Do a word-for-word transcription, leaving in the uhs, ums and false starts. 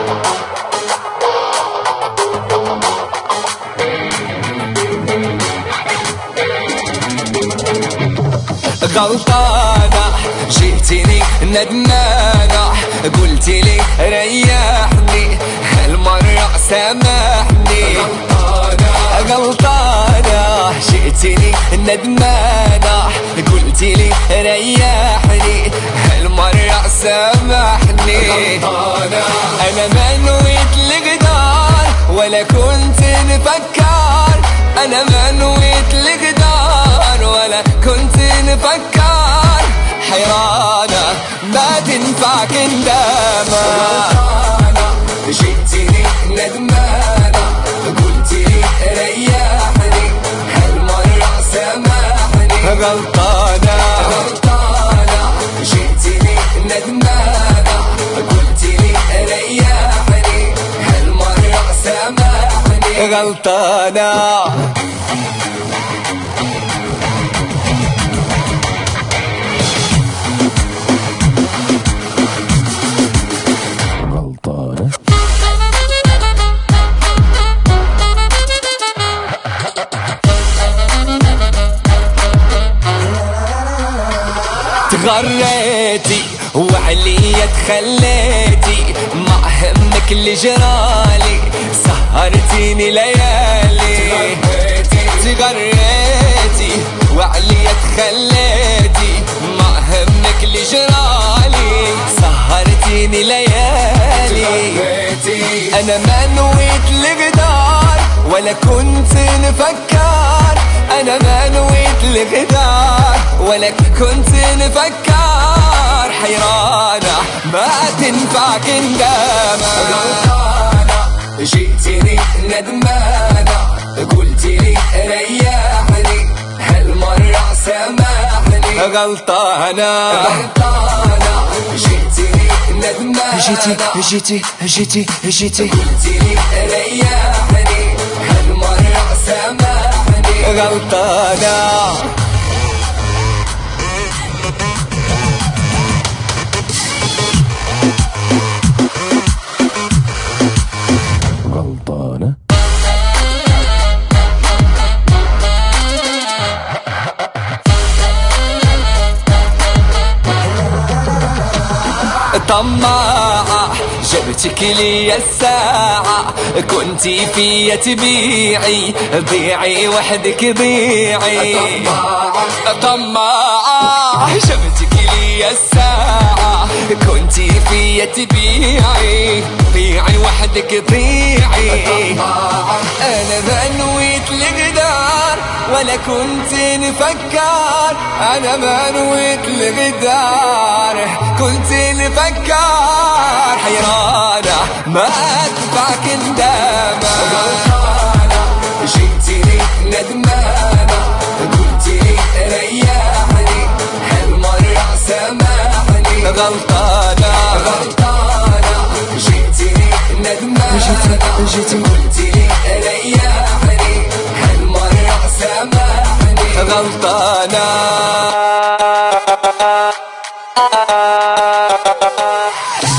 غلطانة جيتيني ندمانة، قلتي لي ريحني هالمرة سامحني. غلطانة جيتيني ندمانة، قلتي لي ريحني هالمرة سامحني. أنا ما نويت الغدار ولا كنت نفكر، أنا ما نويت الغدار ولا كنت نفكر. حيرانة ما تنفع كندامة. جيتيني ندمانة، قلتي لي ريحني هالمرة سامحني. غلطانة غلطانة جيتيني ندمانة، قلتي لي ريحني هالمرة سامحني. غلطانة تغريتي وعليا تخليتي، ما همك اللي جرالي سهرتيني ليالي. تغريتي وعليا تخليتي، ما همك اللي جرالي سهرتيني ليالي. أنا ما نويت الغدار ولا كنت نفكر، أنا ما نويت الغدار ولا كنت نفكر. حيرانة ما تنفع كندامة. غلطانة جيتيني ندمانة، قلتي لي ريحني هالمرة سامحني. غلطانة غلطانة جيتيني ندمانة، جيتي جيتي جيتي جيتي قلتي لي ريحني هالمرة سامحني. غلطانة غلطانة طماعة جبتك لي الساعة، كنتي فيا تبيعي ضيعي وحدك ضيعي. طماعة جبتك لي الساعة، كنتي فيا تبيعي ضيعي وحدك ضيعي. أنا ما نويت الغدار ولا كنت نفكر، أنا ما نويت الغدار كنت نفكر. حيرانة ما تنفع كندامة. غلطانة جيتيني ندمانة، قلتي لي ريحني هالمرة سامحني. غلطانة غلطانة جيتيني ندمانة، قلتي لي ريحني هالمرة سامحني. غلطانة